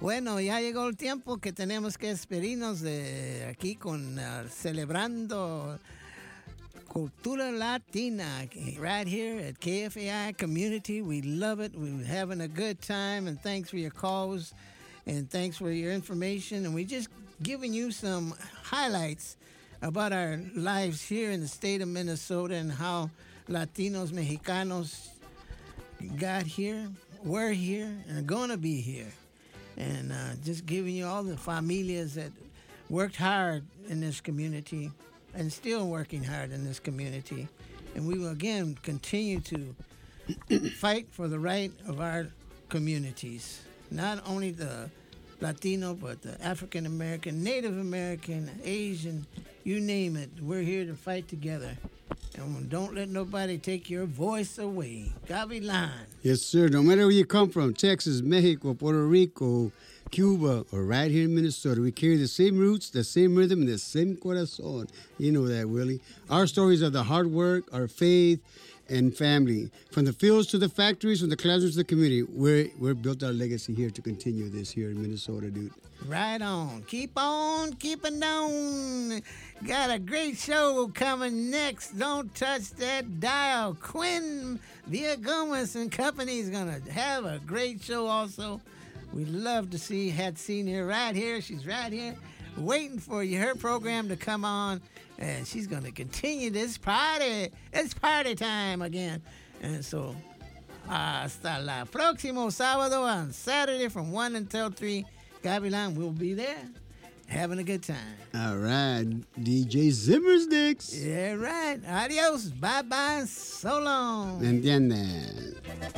Bueno, ya llegó el tiempo que tenemos que despedirnos de aquí con celebrando Cultura Latina right here at KFAI Community. We love it. We're having a good time, and thanks for your calls, and thanks for your information. And we're just giving you some highlights about our lives here in the state of Minnesota and how Latinos, Mexicanos got here, were here, and are going to be here. And just giving you all the familias that worked hard in this community and still working hard in this community. And we will, again, continue to fight for the right of our communities, not only the Latino, but the African American, Native American, Asian, you name it. We're here to fight together. And don't let nobody take your voice away. Gavilan. Yes, sir. No matter where you come from, Texas, Mexico, Puerto Rico, Cuba, or right here in Minnesota, we carry the same roots, the same rhythm, and the same corazon. You know that, Willie. Our stories are the hard work, our faith, and family. From the fields to the factories, from the classrooms to the community, we're built our legacy here to continue this here in Minnesota, dude. Right on. Keep on keeping on. Got a great show coming next. Don't touch that dial. Quinn Villagomez and Company is going to have a great show also. We'd love to had seen her right here. She's right here waiting for her program to come on. And she's going to continue this party. It's party time again. And so, hasta la próximo sábado on Saturday from 1 until 3. Gavilan will be there having a good time. All right. DJ Zimmersticks. Yeah, right. Adios. Bye-bye. So long. Entiendes.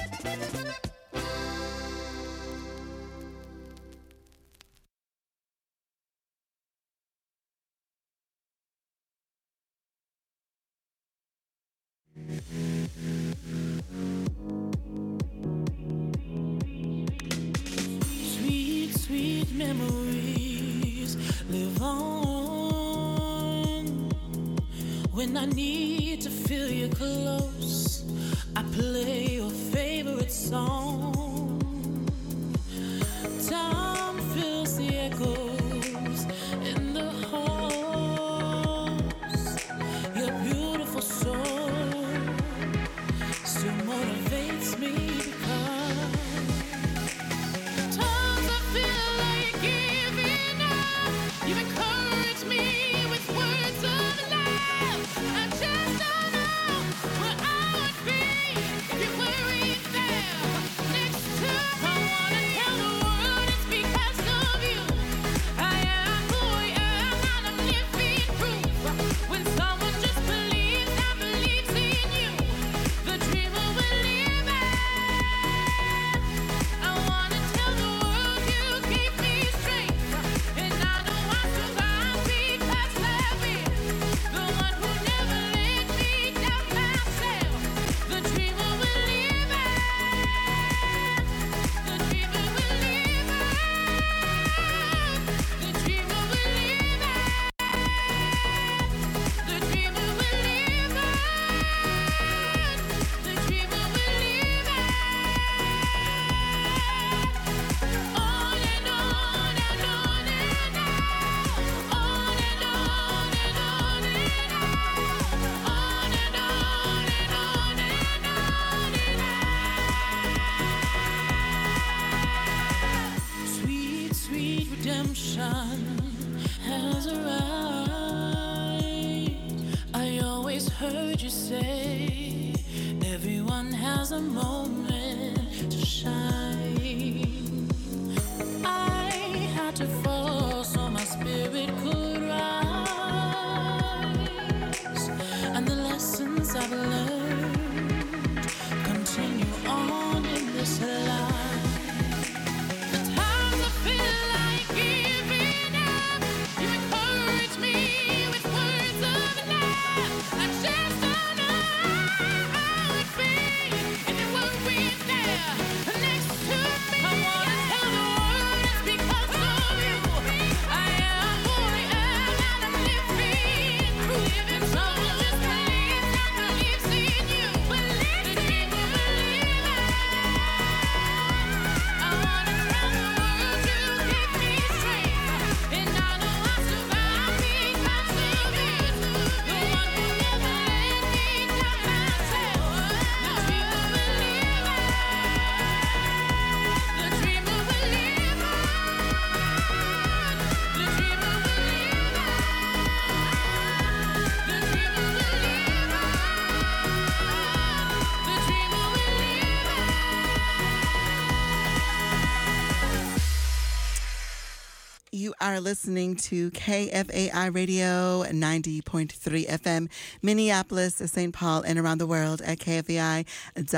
Sweet memories live on. When I need to feel you close, I play your favorite song. Time fills the echoes in the halls. Your beautiful soul still motivates me because you encourage me with words of love. I just don't know what I would be if you weren't there next to me. I wanna tell the world it's because of you. I am who I am, and I'm living proof. When someone just believes and believes in you, the dream will believe it. I wanna tell the world you keep me straight, and I know I survive because of it. The one who never let me doubt myself. The dreamer will live it. The dreamer will live it. The dreamer will live it. The dreamer will live it. The dreamer will live it. On and on and on and on. On and on and on and on. On and on and on and on. Sweet, sweet redemption has arrived. I always heard you say everyone has a moment to shine. I had to fall so my spirit could rise, and the lessons I've learned continue on in this life. The times I feel like giving up, you encourage me with words of love. I just don't know how it would be if it weren't are listening to KFAI Radio 90.3 FM, Minneapolis, St. Paul, and around the world at kfai.org.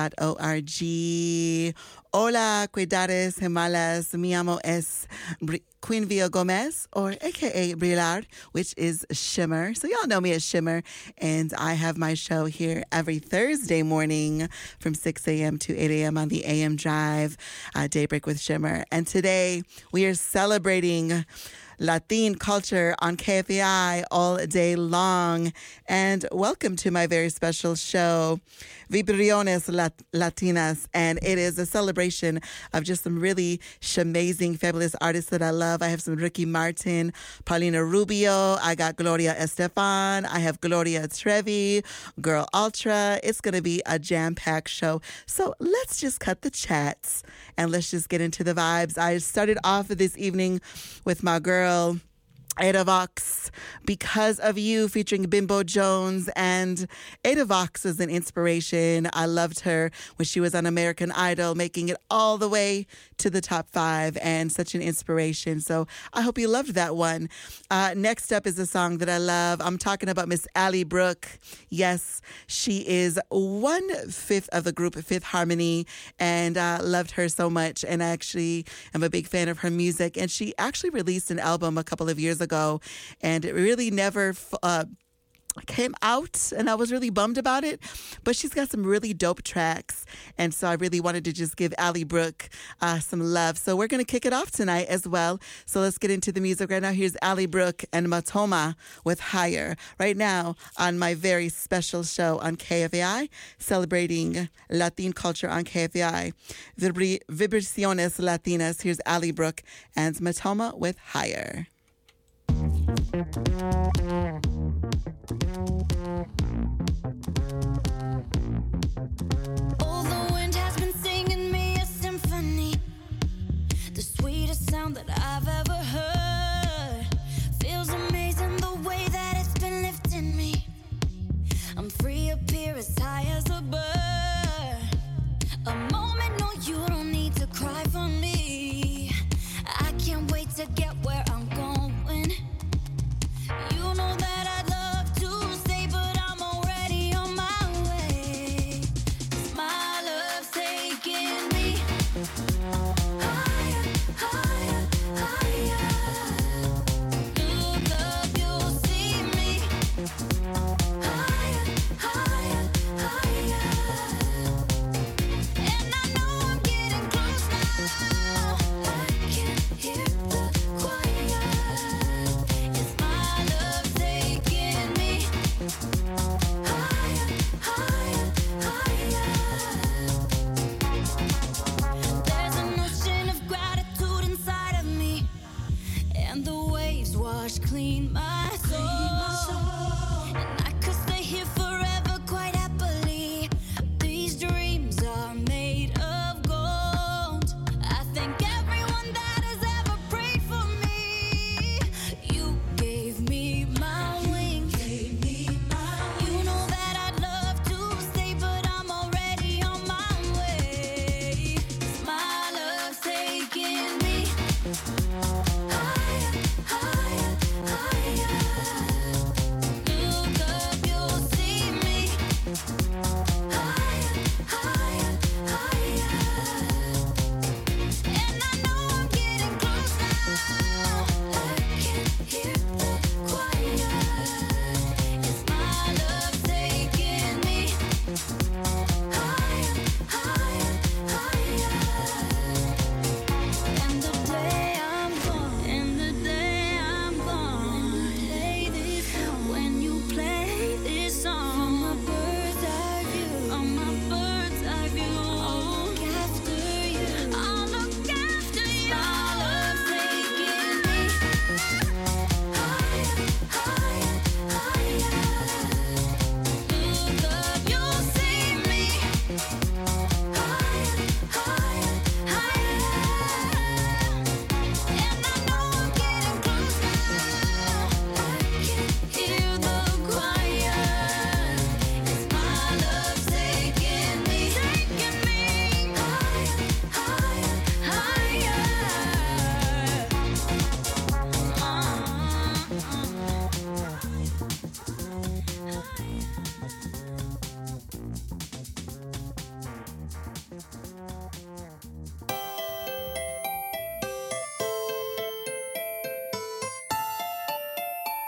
Hola, cuidades gemalas. Mi amo es Queen Via Gomez, or AKA Brillard, which is Shimmer. So y'all know me as Shimmer, and I have my show here every Thursday morning from 6 a.m. to 8 a.m. on the AM Drive, Daybreak with Shimmer. And today we are celebrating Latin culture on KFAI all day long. And welcome to my very special show, Vibriones Latinas. And it is a celebration of just some really amazing, fabulous artists that I love. I have some Ricky Martin, Paulina Rubio. I got Gloria Estefan. I have Gloria Trevi, Girl Ultra. It's going to be a jam-packed show. So let's just cut the chats and let's just get into the vibes. I started off this evening with my girl, Ada Vox, Because of You, featuring Bimbo Jones. And Ada Vox is an inspiration. I loved her when she was on American Idol, making it all the way to the top 5, and such an inspiration. So I hope you loved that one. Next up is a song that I love. I'm talking about Miss Ally Brooke. Yes, she is 1/5 of the group Fifth Harmony, and loved her so much. And I actually am a big fan of her music. And she actually released an album a couple of years ago, and it really never came out, and I was really bummed about it, but she's got some really dope tracks, and so I really wanted to just give Ally Brooke some love. So we're going to kick it off tonight as well. So let's get into the music right now. Here's Ally Brooke and Matoma with Higher, right now on my very special show on KFAI, celebrating Latin culture on KFAI. Vibraciones Latinas. Here's Ally Brooke and Matoma with Higher. Oh, the wind has been singing me a symphony, the sweetest sound that I've ever heard. Feels amazing the way that it's been lifting me. I'm free up here as high as a bird. A moment, no, you don't need to cry for me. I can't wait to get where I'm going. You know that I'd love to stay, but I'm already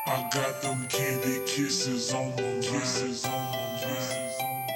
I got them candy kisses on my kisses on my kisses on my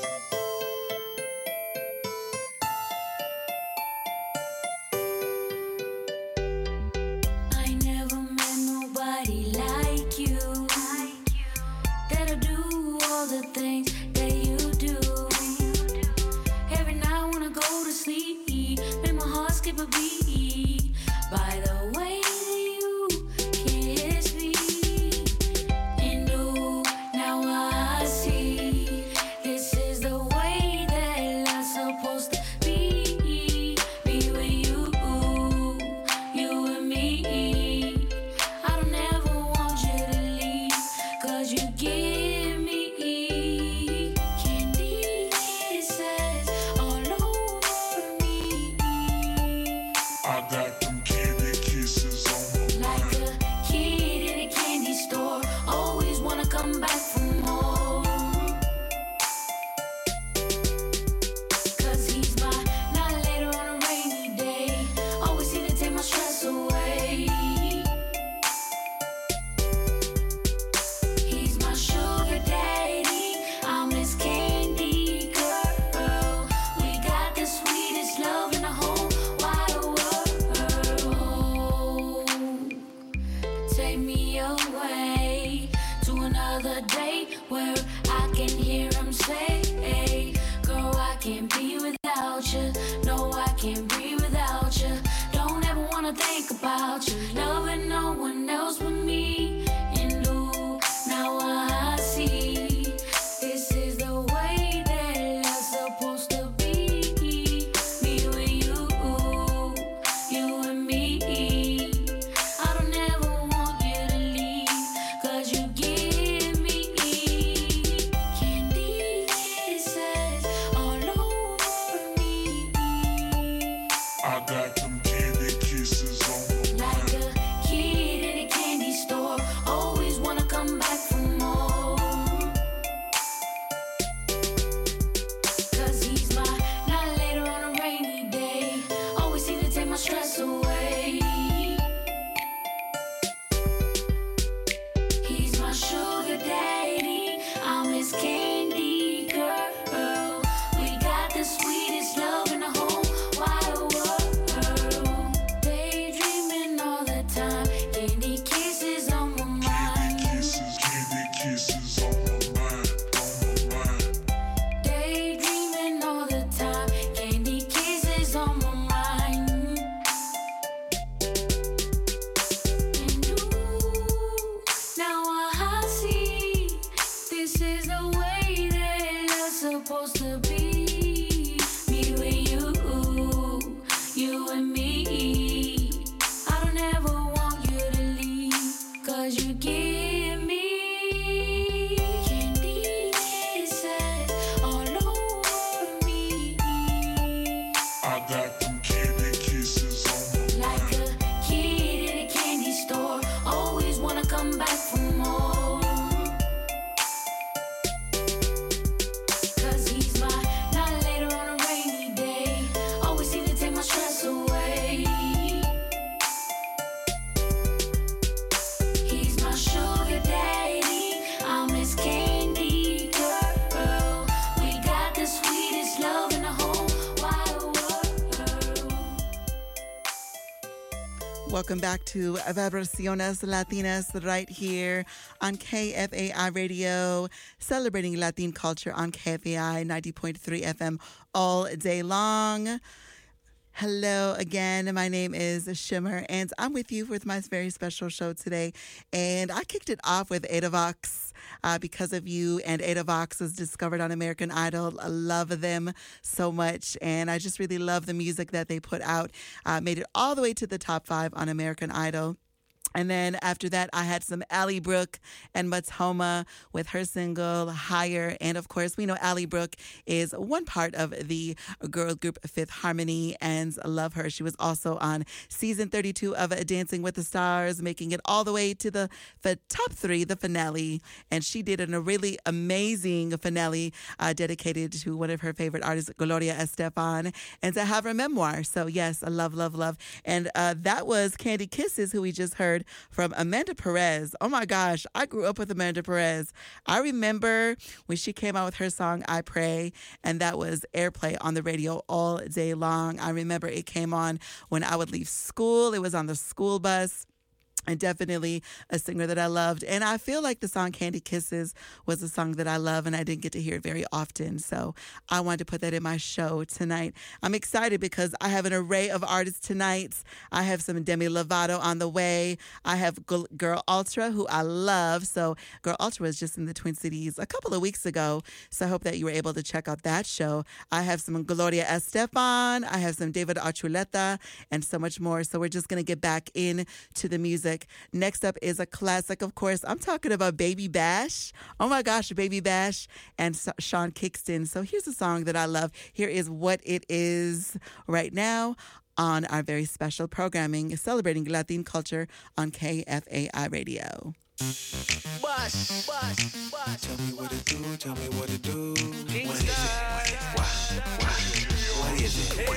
I never met nobody like you. That'll do all the things that you do. Every night I wanna go to sleep, make my heart skip a beat. By the way that you kiss me, and ooh, now I see this is the way that I'm supposed to be. Be with you, you and me. I don't ever want you to leave, 'cause you give me candy kisses all over me. I got them candy kisses on my Like a kid in a candy store, always wanna come back for more. 'Cause he's my night later on a rainy day, always here to take my stress away. He's my sugar daddy, I'm his candy girl. We got the sweetest love in the whole wide world. Take me away to another day where I can hear him say, girl, I can't be without you. No, I can't breathe without you. Don't ever wanna think about you, loving no one else but me. And ooh, now I see this is the way that I'm supposed to be. Me with you, you and me. I don't ever want you to leave, 'cause you give me candy kisses all over me. I got them candy kisses on my Like a kid in a candy store, always wanna come back for more. 'Cause he's my night later on a rainy day, always here to take my stress away. He's my sugar daddy, I'm his candy girl. We got the sweetest love in the whole wide world. Daydreaming all the time, candy kisses on my mind. candy kisses on my mind, on my mind. Daydreaming all the time, candy kisses on my mind. And ooh, now I see this is the way that I'm supposed to be. Me with you, you and me. I don't ever want you to leave, 'cause you give me candy kisses all over me. I got them candy kisses on my Like mind. a kid in a candy store, always wanna come back for more. 'Cause he's my night later on a rainy day, always here to take my stress away. He's my sugar daddy, I'm his candy girl. We got the sweetest love in the whole wide world. Welcome back to Vibraciones Latinas right here on KFAI Radio, celebrating Latin culture on KFAI 90.3 FM all day long. Hello again. My name is Shimmer, and I'm with you with my very special show today. And I kicked it off with Ada Vox because of you. And Ada Vox was discovered on American Idol. I love them so much. And I just really love the music that they put out. Made it all the way to the top 5 on American Idol. And then after that, I had some Ally Brooke and Matoma with her single Higher. And of course, we know Ally Brooke is one part of the girl group Fifth Harmony, and I love her. She was also on season 32 of Dancing with the Stars, making it all the way to the top 3, the finale. And she did a really amazing finale dedicated to one of her favorite artists, Gloria Estefan, and to have her memoir. So yes, I love, love, love. And that was Candy Kisses, who we just heard. heard from Amanda Perez. Oh my gosh, I grew up with Amanda Perez. I remember when she came out with her song, I Pray, and that was airplay on the radio all day long. I remember it came on when I would leave school. It was on the school bus. And definitely a singer that I loved. And I feel like the song Candy Kisses was a song that I love, and I didn't get to hear it very often. So I wanted to put that in my show tonight. I'm excited because I have an array of artists tonight. I have some Demi Lovato on the way. I have Girl Ultra, who I love. So Girl Ultra was just in the Twin Cities a couple of weeks ago. So I hope that you were able to check out that show. I have some Gloria Estefan. I have some David Archuleta and so much more. So we're just going to get back into the music. Next up is a classic, of course. I'm talking about Baby Bash. Oh my gosh, Baby Bash and Sean Kingston. So here's a song that I love. Here is What It Is right now on our very special programming celebrating Latin culture on KFAI Radio. Bus. Tell me what it do, tell me what it do. What is it? What is it?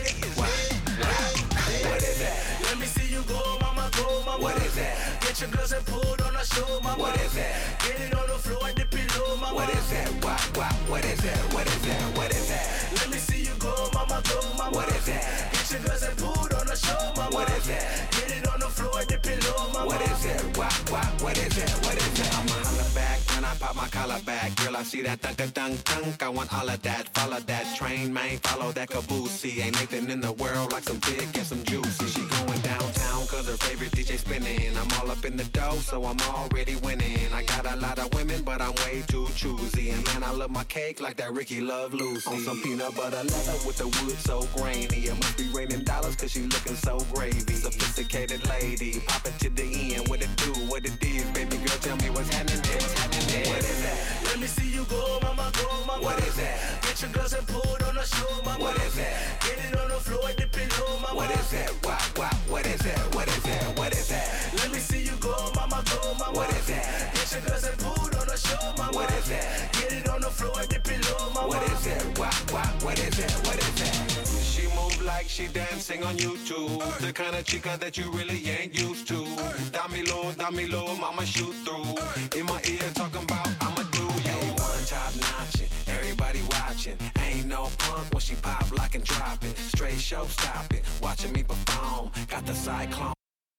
What is that? Let me see you go, mama, go, mama. What is that? Get your girls and pull on the show, mama. What is that? Get it on the floor and the pillow, mama. What is that? What is that? What is that? What is that? Let me see you go, mama, go, mama. What is that? Get your girls and pull on the show, mama. What is that? Get it on the floor and the pillow, mama. What is that? What is that? What is that? I'ma holler back when I pop my collar back. Girl, I see that thunk. I want all of that. Follow that train, man. Follow that caboose. See, ain't nothing in the world like some dick and some juicy. She going downtown cause her favorite DJ spinning. I'm all up in the dough, so I'm already winning. I got a lot of women, but I'm way too choosy. And man, I love my cake like that Ricky Love Lucy. On some peanut butter leather with the wood so grainy. It must be raining dollars cause she looking so gravy. Sophisticated lady, pop it to the end. What it do, what it is, baby girl, tell me what's happening. What is that? Let me see you go, mama, go, mama. What is that? Get your girls and pull on the show, mama. What is that? Get it on the floor and the pillow, mama. What is that? What is that? What is that? What is that? Let me see you go, mama, go, mama. What is that? Get your girls and pull on the show, mama. What is that? Get it on the floor and the pillow, mama. What is that? What is that? What is that? She move like she dancing on YouTube. The kind of chica that you really ain't used to. Dame low, mama shoot through. In my ear talking about I'ma do you. One top notching, everybody watching. Ain't no punk when she pop, lock and drop it. Straight show stopping, watching me perform. Got the cyclone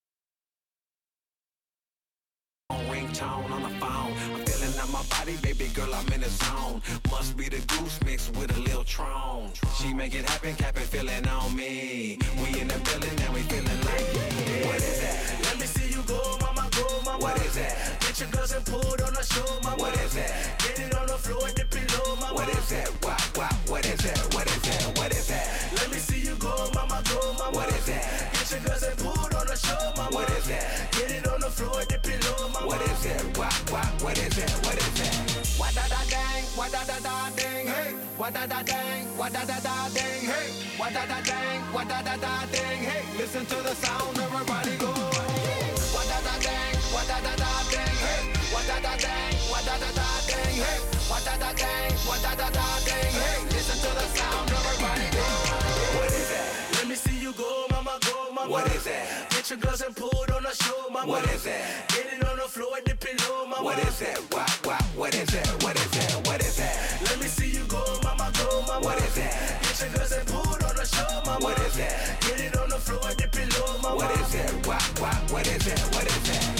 ringtone on the phone. I'm feeling out my body, baby girl, I'm in the zone. Must be the goose mixed with a little Tron. She make it happen, Cap'n feeling on me. We in the building and we feeling like what is that? Let me see you go, mama, go, mama. What is that? Get your girls and pull on the show, mama. What is that? Get it on the floor and the pillow, mama. What is that? What is that? What is that? What is that? Let me see you go, mama, go, mama. What is that? Get your girls and pull on the show, mama. What is that? Get it on the floor and the pillow, mama. What is that? What is that? What is that? What da da dang, what da da da ding, hey. What da da dang, what da da da ding, hey. What da da dang, what da da da ding, hey. Listen to the sound, everybody go. What da da dang, what da da da ding, hey. What da da dang, what da da da ding, hey. What da da dang, what da da da ding, hey. Listen to the sound, everybody go. What is that? Let me see you go, mama, go, mama. What is that? Get your girls and pull on the show, mama. What is that? Get it on the floor and the pillow, mama. What is that? What is that? What is that? What is that? Let me see you go, mama, go, mama. What is that? Get your girls and pull on the show, mama. What is that? Get it on the floor and the pillow, mama. What is that? What is that? What is that?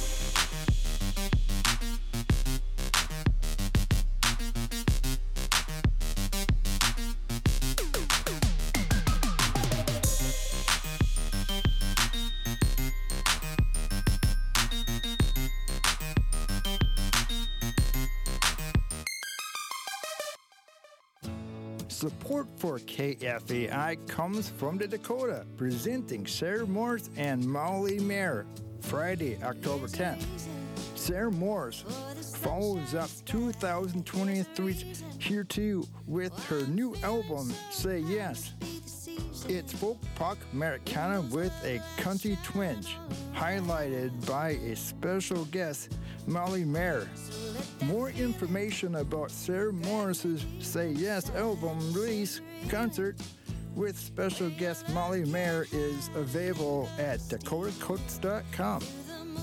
Support for KFAI comes from the Dakota, presenting Sarah Morse and Molly Mayer, Friday, October 10th. Sarah Morse follows up 2023 here too with her new album, Say Yes. It's folk pop Americana with a country twinge, highlighted by a special guest, Molly Mayer. More information about Sarah Morris's Say Yes album release concert with special guest Molly Mayer is available at dakotacoats.com.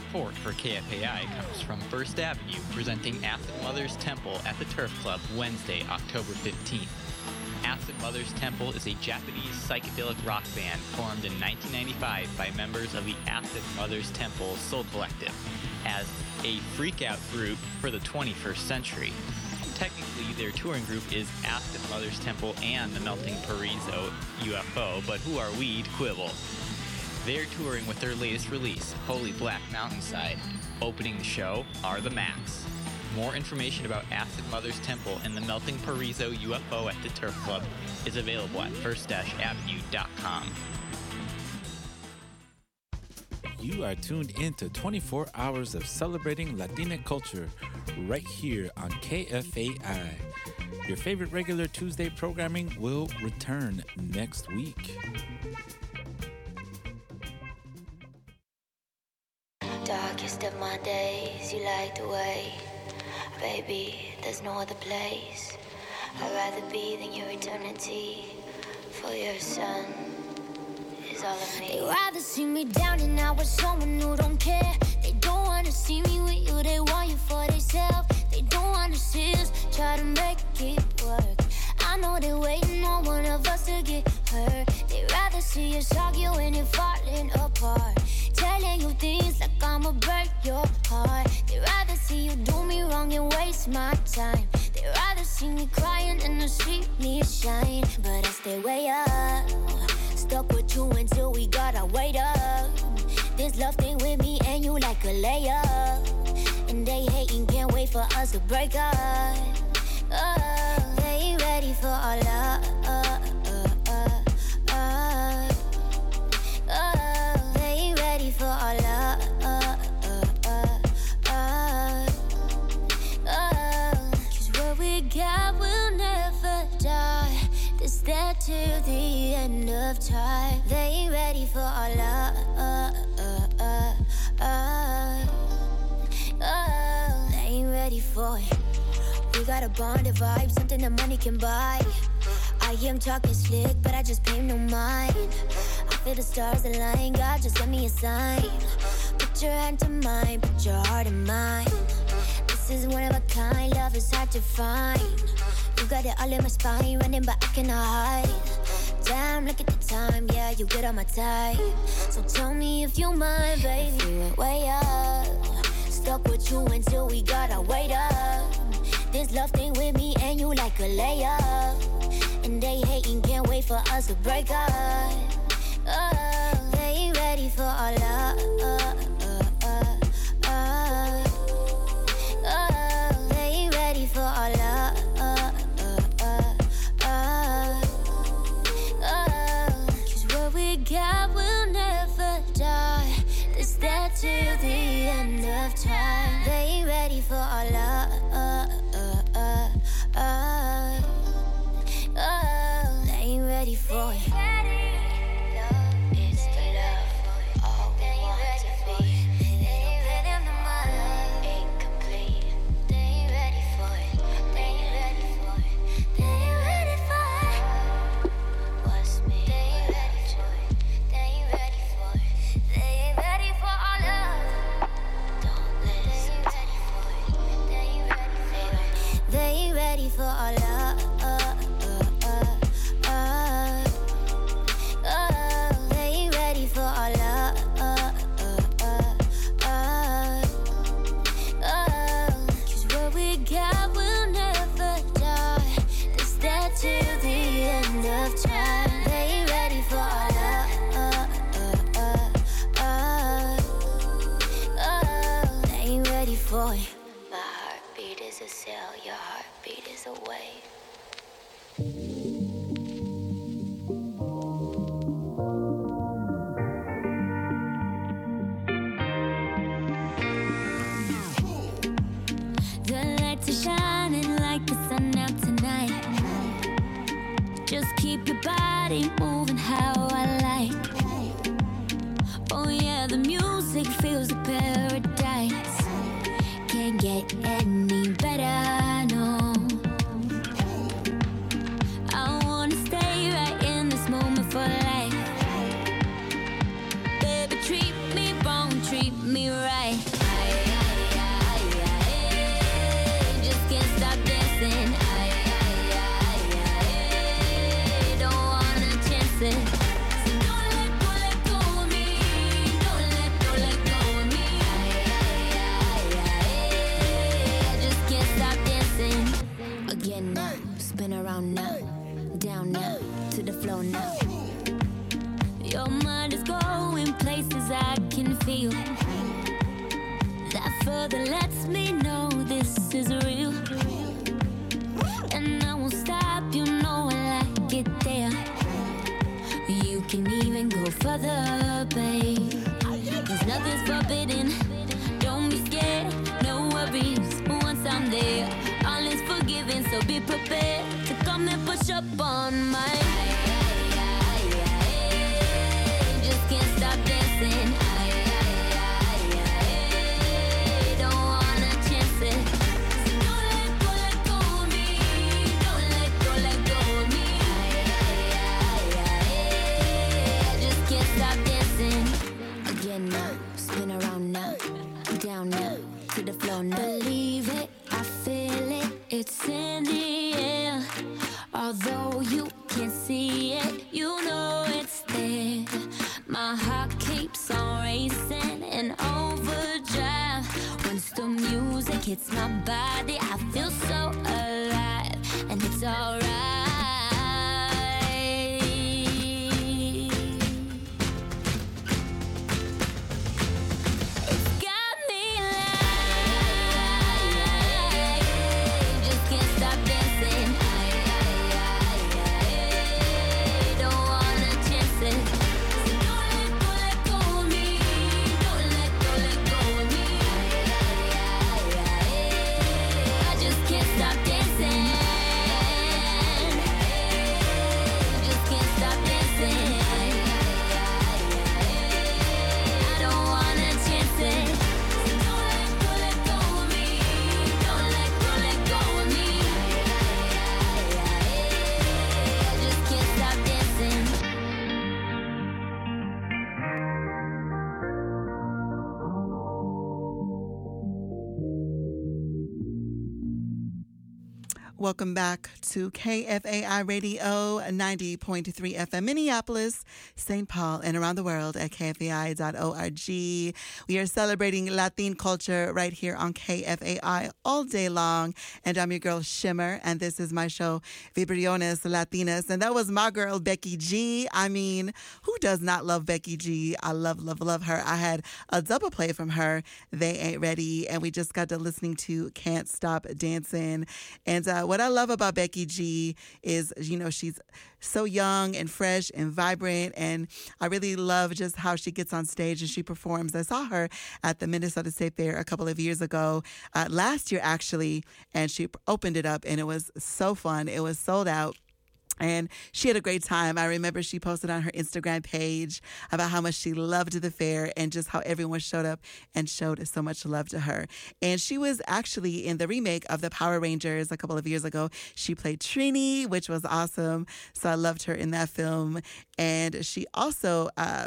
support for KFAI comes from First Avenue, presenting Acid Mother's Temple at the Turf Club Wednesday, October 15th. Acid Mother's Temple is a Japanese psychedelic rock band formed in 1995 by members of the Acid Mother's Temple Soul Collective as a freak-out group for the 21st century. Technically, their touring group is Acid Mother's Temple and the Melting Paraiso UFO, but who are we to quibble? They're touring with their latest release, Holy Black Mountainside. Opening the show are The Max. More information about Acid Mother's Temple and the Melting Paraiso UFO at the Turf Club is available at first-avenue.com. You are tuned into 24 hours of celebrating Latina culture right here on KFAI. Your favorite regular Tuesday programming will return next week. Darkest of my days, you light the way. Baby, there's no other place I'd rather be than your eternity. For your sun is all of me. They'd rather see me down and out with someone who don't care. They don't wanna see me with you, they want you for themselves. They don't wanna see us try to make it work. I know they're waiting on one of us to get hurt. They'd rather see us arguing and falling apart, telling you things like I'ma break your heart. They'd rather see you do me wrong and waste my time. They'd rather see me crying than to see me shine. But I stay way up, stuck with you until we gotta wait up. This love thing with me and you like a layup, and they hating, can't wait for us to break up. They ain't ready for our love. They ain't ready for our love. Cause what we got will never die. This there till the end of time. They ain't ready for our love. They ain't ready for it. We got a bonded vibe, something that money can buy. I am talking slick, but I just pay no mind. I feel the stars align, God just send me a sign. Put your hand to mine, put your heart in mine. This is one of a kind, love is hard to find. You got it all in my spine, running but I cannot hide. Damn, look at the time, yeah, you get on my type. So tell me if you mind, baby. If you went way up, stuck with you until we gotta wait up. This love thing with me and you like a layup, and they hating, can't wait for us to break up. They ain't ready for our love. They ain't ready for our love. Cause what we got will never die. This there till the end of time. They ain't ready for our love. They ain't ready for it. Love is the love. All we want to be. They ain't ready for my love. Incomplete. They ain't ready for it. They ain't ready for it. They ain't ready for it. What's me? They ain't ready for it. They ain't ready for it. They ain't ready for our love. Don't listen. They ain't ready for it. They ain't ready for it. They ain't ready for our love. They ain't ready for our love. Cause what we got will never die. This there till the end of time. They ain't ready for our love. They ain't ready for it. My heartbeat is a cell, your heartbeat is a wave. The lights are shining like the sun out tonight. Just keep your body moving how I like. Oh yeah, the music feels like paradise. Can't get any better, no. I wanna stay right in this moment for life. Baby, treat me wrong, treat me right. Again now, spin around now, down now, to the floor now. Your mind is going places I can feel. That further lets me know this is real. And I won't stop, you know I like it there. You can even go further, babe. Cause nothing's forbidden. Don't be scared, no worries. Once I'm there, all is forgiven. So be prepared to come and push up on my. Just can't stop dancing. Don't wanna chance it. So don't let go of me. Don't let go of me. Just can't stop dancing. Again now, spin around now, down now, to the floor now. Believe it, I feel it, it's in the air. Although you can't see it, you know it's there. My heart keeps on racing in overdrive. Once the music hits my body, I feel so alive, and it's alright. It's got me like, just can't stop dancing. Don't wanna chance it. So don't let go of me. Don't let go of me. I just can't stop dancing. Just can't stop dancing. I don't wanna chance it. So don't let go of me. Don't let go of me. I just can't stop dancing. Welcome back to KFAI Radio 90.3 FM Minneapolis, St. Paul, and around the world at kfai.org. We are celebrating Latin culture right here on KFAI all day long. And I'm your girl Shimmer, and this is my show Vibriones Latinas. And that was my girl Becky G. I mean, who does not love Becky G? I love her. I had a double play from her, They Ain't Ready, and we just got to listening to Can't Stop Dancing. And what I love about Becky G is, you know, she's so young and fresh and vibrant, and I really love just how she gets on stage and she performs. I saw her at the Minnesota State Fair a couple of years ago, last year actually, and she opened it up, and it was so fun. It was sold out. And she had a great time. I remember she posted on her Instagram page about how much she loved the fair and just how everyone showed up and showed so much love to her. And she was actually in the remake of the Power Rangers a couple of years ago. She played Trini, which was awesome. So I loved her in that film. And she also...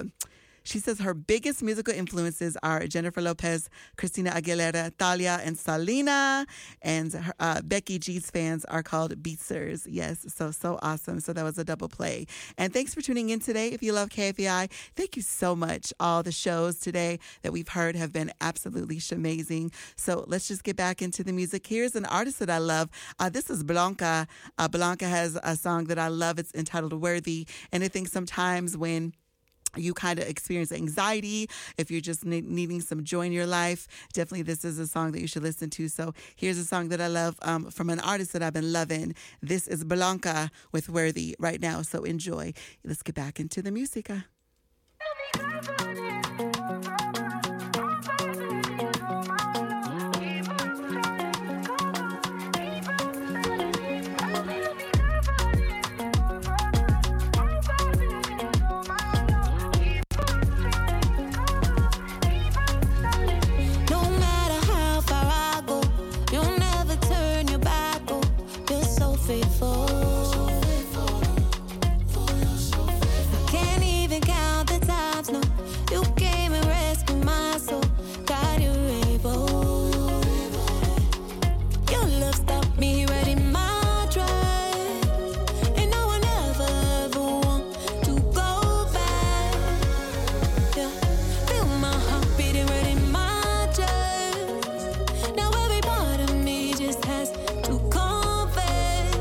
she says her biggest musical influences are Jennifer Lopez, Christina Aguilera, Thalia, and Salina. And her, Becky G's fans are called Beatsers. Yes, so awesome. So that was a double play. And thanks for tuning in today. If you love KFAI, thank you so much. All the shows today that we've heard have been absolutely amazing. So let's just get back into the music. Here's an artist that I love. This is Blanca. Blanca has a song that I love. It's entitled Worthy. And I think sometimes when you kind of experience anxiety, if you're just needing some joy in your life, definitely this is a song that you should listen to. So here's a song that I love from an artist that I've been loving. This is Blanca with Worthy right now. So enjoy. Let's get back into the music. Now every part of me just has to confess.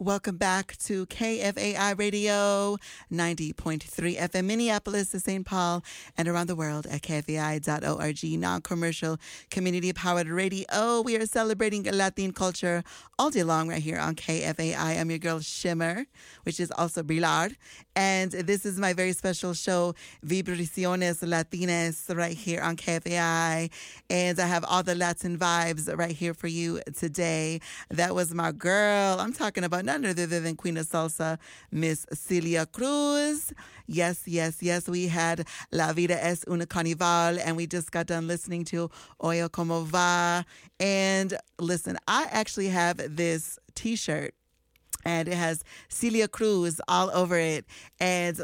Welcome back to KFAI Radio, 90.3 FM Minneapolis to St. Paul and around the world at kfai.org, non-commercial, community-powered radio. We are celebrating Latin culture all day long right here on KFAI. I'm your girl Shimmer, which is also Brilard. And this is my very special show, Vibraciones Latinas, right here on KFAI. And I have all the Latin vibes right here for you today. That was my girl. I'm talking about none other than Queen of Salsa, Miss Celia Cruz. Yes, yes, yes. We had La Vida es una Carnival, and we just got done listening to Oye Como Va. And listen, I actually have this T-shirt, and it has Celia Cruz all over it, and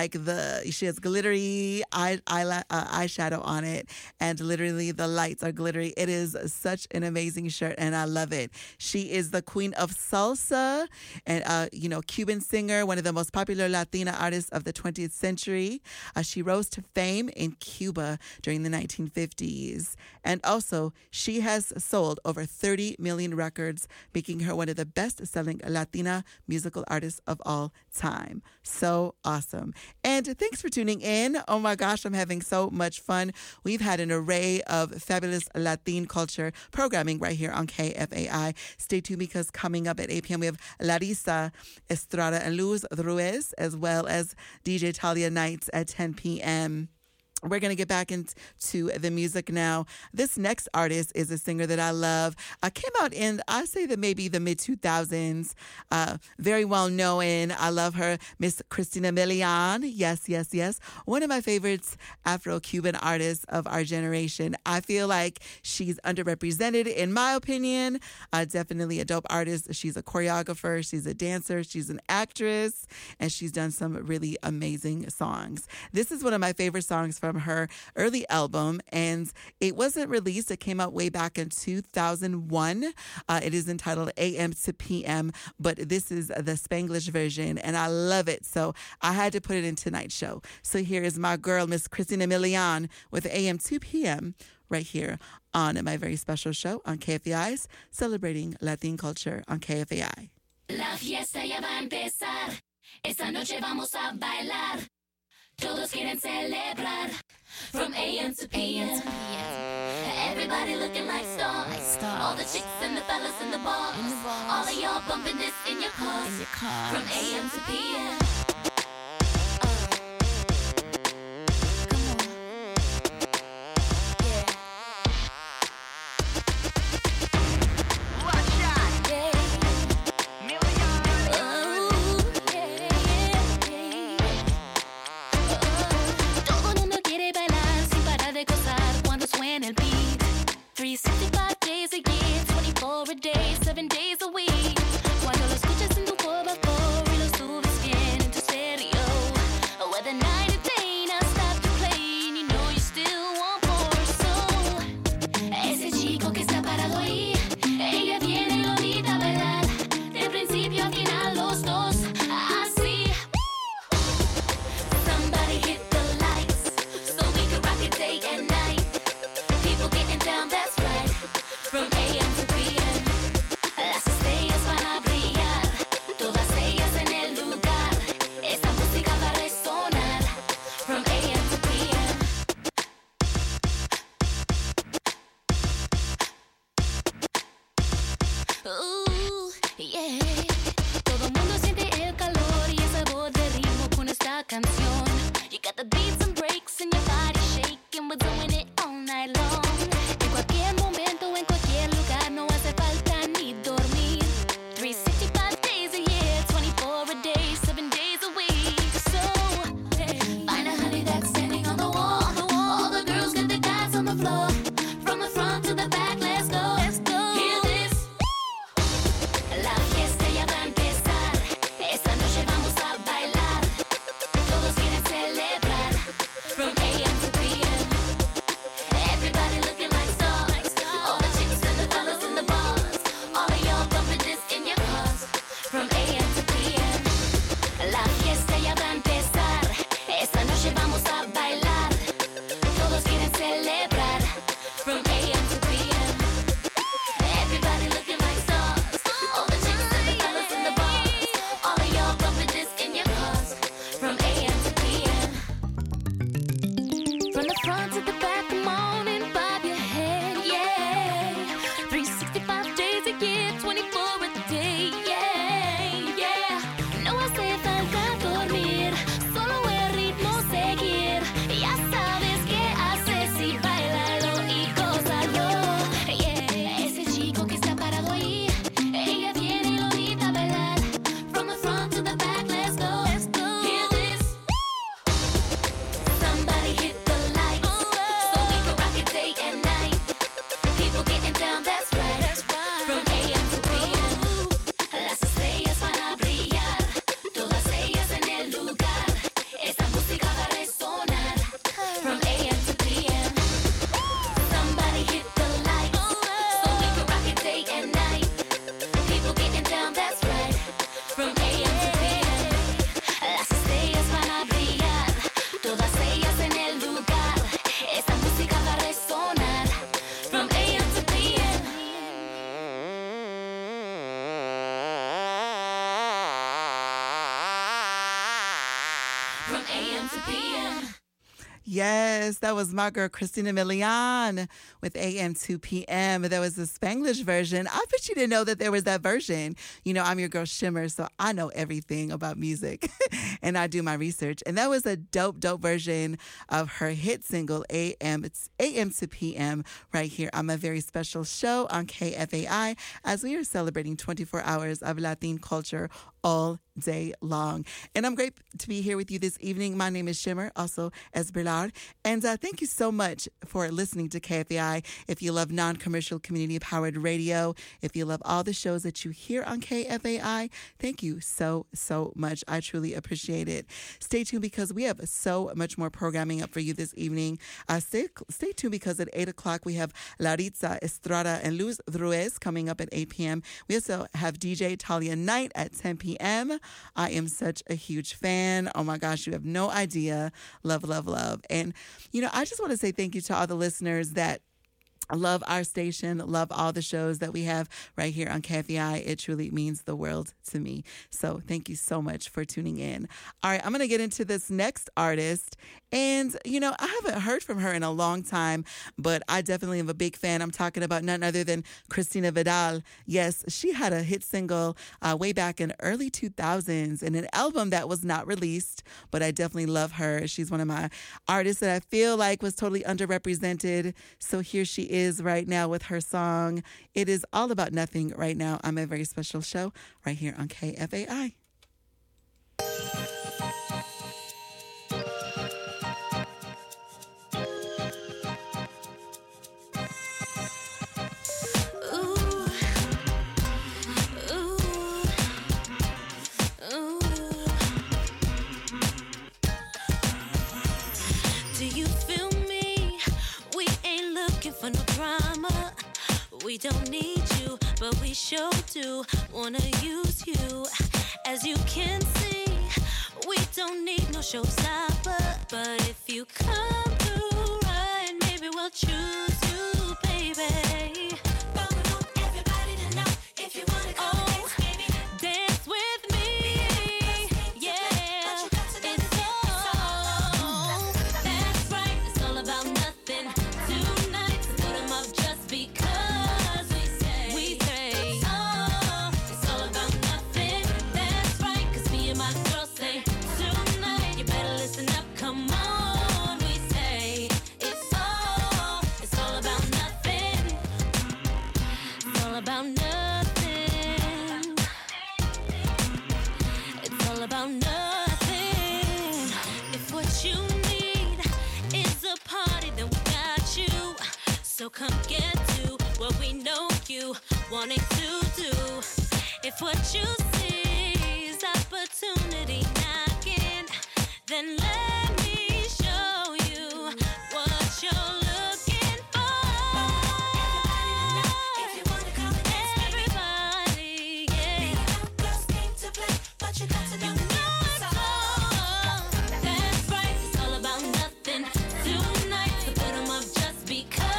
she has glittery eyeshadow on it, and literally the lights are glittery. It is such an amazing shirt, and I love it. She is the queen of salsa, and Cuban singer, one of the most popular Latina artists of the 20th century. She rose to fame in Cuba during the 1950s, and also she has sold over 30 million records, making her one of the best-selling Latina musical artists of all time. So awesome. And thanks for tuning in. Oh my gosh, I'm having so much fun. We've had an array of fabulous Latin culture programming right here on KFAI. Stay tuned, because coming up at 8 p.m. we have Larissa Estrada and Luz Ruiz, as well as DJ Talia Nights at 10 p.m. We're going to get back into the music now. This next artist is a singer that I love. Came out in, I say that maybe the mid-2000s. Very well known. I love her, Miss Christina Milian. Yes, yes, yes. One of my favorites, Afro-Cuban artists of our generation. I feel like she's underrepresented, in my opinion. Definitely a dope artist. She's a choreographer. She's a dancer. She's an actress. And she's done some really amazing songs. This is one of my favorite songs from her early album, and it wasn't released. It came out way back in 2001. It is entitled AM to PM, but this is the Spanglish version, and I love it, so I had to put it in tonight's show. So here is my girl, Miss Christina Milian, with AM 2 PM right here on my very special show on KFAI's Celebrating Latin Culture on KFAI. La fiesta ya va a empezar. Esta noche vamos a bailar. Todos quieren celebrar. From AM to PM. Everybody looking like stars. All the chicks and the fellas in the bars. All of y'all bumping this in your cars. From AM to PM. Suena el beat. 365 days a year, 24 a day, 7 days a week. Cuando lo escuchas en tu por y lo subes bien en tu stereo. Whether night or day, now stop the play and you know you still want more. So, ese chico que está parado ahí, ella viene y lo invita a bailar. De principio a final los dos, así. Somebody hit the lights, so we can rock it day and night. People getting down, that's right. From AM to PM, las estrellas van a brillar. Todas ellas en el lugar. Esta música va a resonar. From AM to PM. Ooh, yeah. Todo el mundo siente el calor y el sabor del ritmo con esta canción. You got the beats and breaks and your body shaking. We're doing it all night long. En cualquier momento, en cualquier lugar, no hace falta ni dormir. 365 days a year, 24 a day, 7 days a week. So, hey, find a honey that's standing on the wall. All the girls get the guys on the floor. From the front to the back, let's go. Let's go. Hear this. La fiesta ya va a empezar. Esta noche vamos a bailar. Todos quieren celebrar. Yes, that was my girl Christina Milian with AM 2 PM. That was the Spanglish version. I bet you didn't know that there was that version. You know, I'm your girl Shimmer, so I know everything about music and I do my research. And that was a dope version of her hit single, It's AM 2 PM, right here on my very special show on KFAI as we are celebrating 24 hours of Latin culture all day long. And I'm great to be here with you this evening. My name is Shimmer, also as Bernard. And thank you so much for listening to KFAI. If you love non-commercial community-powered radio, if you love all the shows that you hear on KFAI, thank you so much. I truly appreciate it. Stay tuned because we have so much more programming up for you this evening. Stay tuned because at 8 o'clock we have Laritza Estrada and Luz Ruiz coming up at 8 p.m. We also have DJ Talia Knight at 10 p.m. I am such a huge fan. Oh my gosh, you have no idea. Love. And, you know, I just want to say thank you to all the listeners that love our station, love all the shows that we have right here on KFAI. It truly means the world to me. So thank you so much for tuning in. All right, I'm going to get into this next artist. And, you know, I haven't heard from her in a long time, but I definitely am a big fan. I'm talking about none other than Cristina Vidal. Yes, she had a hit single way back in early 2000s and an album that was not released, but I definitely love her. She's one of my artists that I feel like was totally underrepresented. So here she is right now with her song. It is all about nothing right now on my very special show right here on KFAI. For no drama, we don't need you, but we sure do wanna use you. As you can see, we don't need no showstopper, but if you come through right, maybe we'll choose you, baby. But we want everybody to know if you wanna come dance, baby, dance with me. Yeah, it's all. That's right, it's all about nothing. Just because we say, oh, it's all about nothing. That's right, 'cause me and my girls say tonight, you better listen up, come on. We say, it's all about nothing. It's all about nothing. It's all about nothing. If what you need is a party, then we got you. So come get to what we know you wanting to do. If what you see is opportunity knocking, then let me show you what you're looking for. If you wanna come and dance, everybody, yeah. Me and my girls came to play, but you got to know it's all. That's right, it's all about nothing tonight. So put 'em up just because.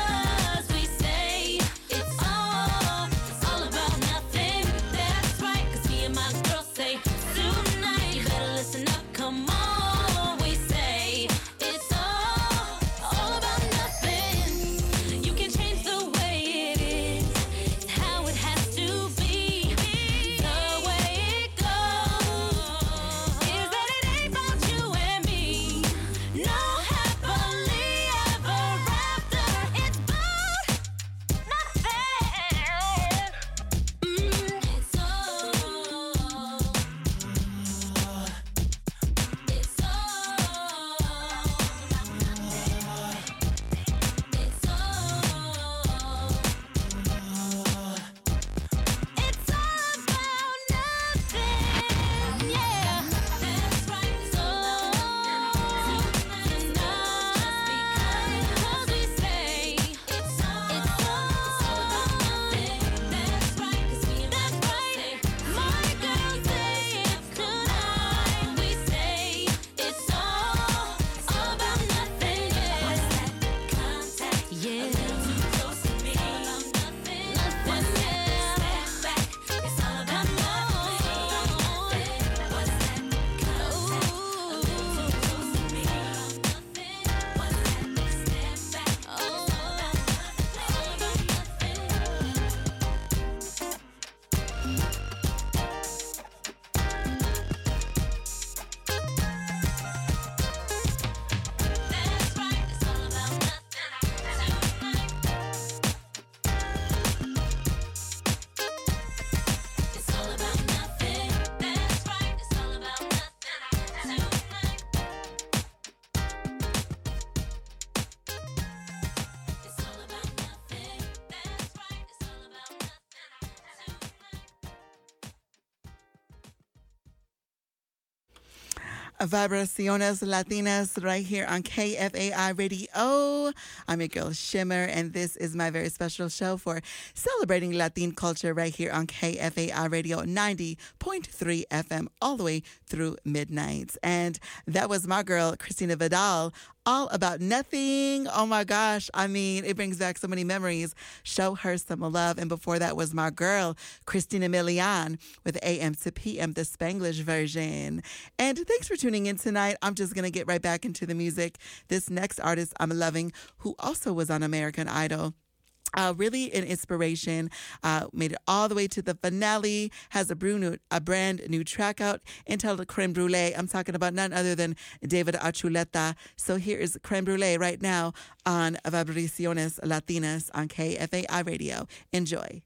Vibraciones Latinas right here on KFAI Radio. I'm your girl Shimmer, and this is my very special show for celebrating Latin culture right here on KFAI Radio 90.3 FM all the way through midnight. And that was my girl Christina Vidal, All About Nothing. Oh my gosh, I mean, it brings back so many memories. Show her some love. And before that was my girl Christina Milian with AM to PM, the Spanglish version. And thanks for tuning in tonight. I'm just going to get right back into the music. This next artist I'm loving, who also was on American Idol. Really an inspiration, made it all the way to the finale, has a brand new track out entitled Creme Brulee. I'm talking about none other than David Archuleta. So here is Creme Brulee right now on Vibraciones Latinas on KFAI Radio. Enjoy.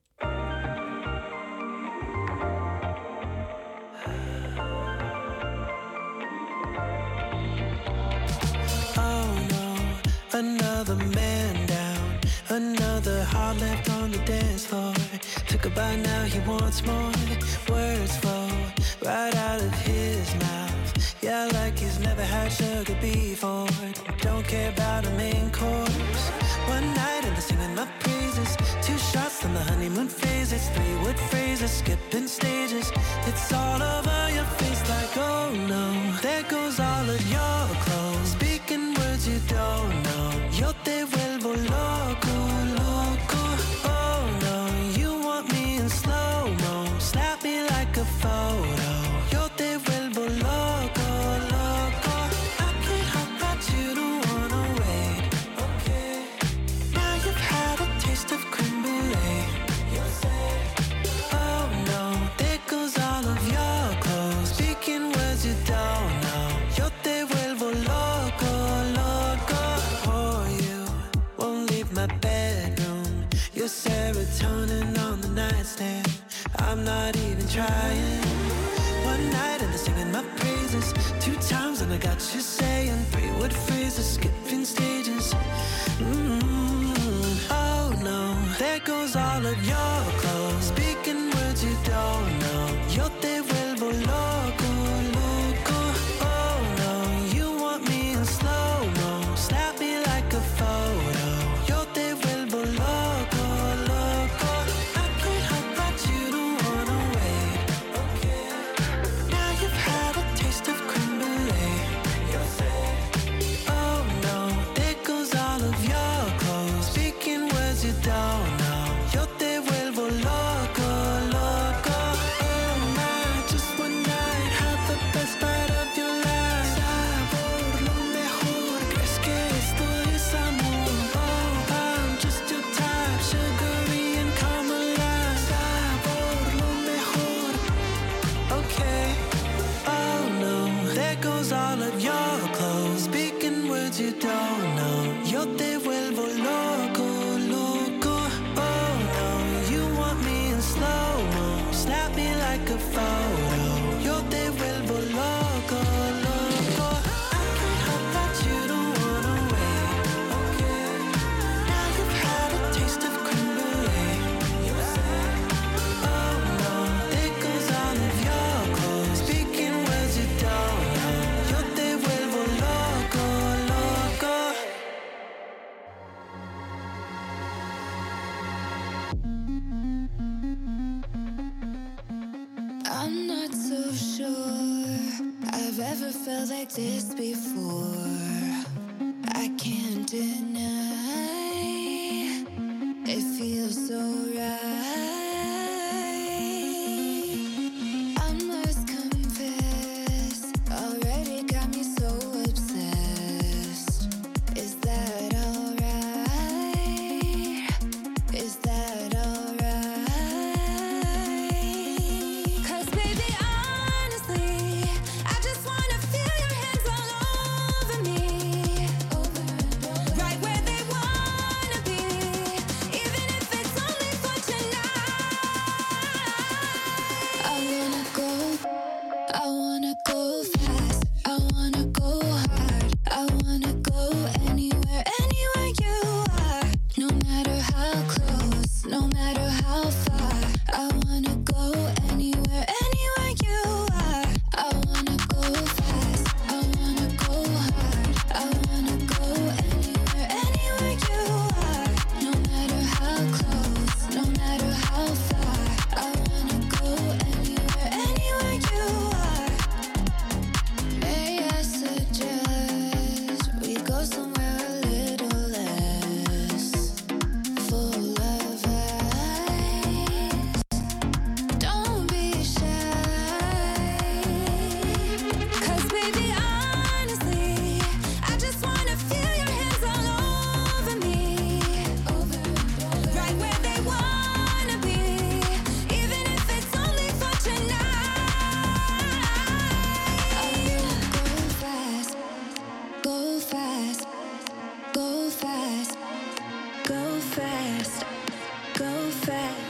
Oh no, another man down, another heart left on the dance floor. Took a bite, now he wants more. Words flow right out of his mouth. Yeah, like he's never had sugar before. Don't care about a main course. One night and they're singing my praises. 2 shots on the honeymoon phases. 3 wood phrases, skipping stages. It's all over your face like, oh no. There goes all of your clothes. Speaking words you don't know. Yo te vuelvo loco, loco. Oh no, you want me in slow-mo. Snap me like a photo. Yo te vuelvo loco, loco. I can't help but you don't wanna wait. Okay. Now you've had a taste of creme brulee. Oh no, there goes all of your clothes. Speaking words you don't know. Yo te vuelvo loco, loco. For you, won't leave my bedroom. Your serotonin on the nightstand. I'm not even trying. One night and they're singing my praises. 2 times and I got you saying 3 word phrases, skipping stages. Oh no, there goes all of your clothes. Speaking words you don't know. Yo te vuelvo loco, loco. Oh no, you want me in slow-mo. Snap me like a photo. Yo te vuelvo loco, loco. I can't help but you don't wanna wait. Okay. Now you've had a taste of creme brulee. Oh no, there goes all of your clothes. Speaking words you don't know. Yo te vuelvo loco, loco. Oh my, just one night had the best bite of your life. Sabor, lo mejor. ¿Crees que esto es amor? Oh, I'm just your type, sugary and caramelize. Sabor, lo mejor. Okay. Oh no, there goes all of your clothes. Speaking words you don't know. Yo te vuelvo loco, loco. Oh no, you want me in slow-mo. Snap me like a photo. Yo te vuelvo loco, loco. I can't help that you don't wanna wait. Okay. Now you've had a taste of creme brulee. Oh no, there goes all of your clothes. Speaking words you don't know. Yo te vuelvo loco, loco. I'm not so sure I've ever felt like this before. I can't deny it feels so right. I must confess, already got me so obsessed. Is that alright? Is that alright? 'Cause baby, honestly, I just wanna feel your hands all over me, right where they wanna be, even if it's only for tonight. fast.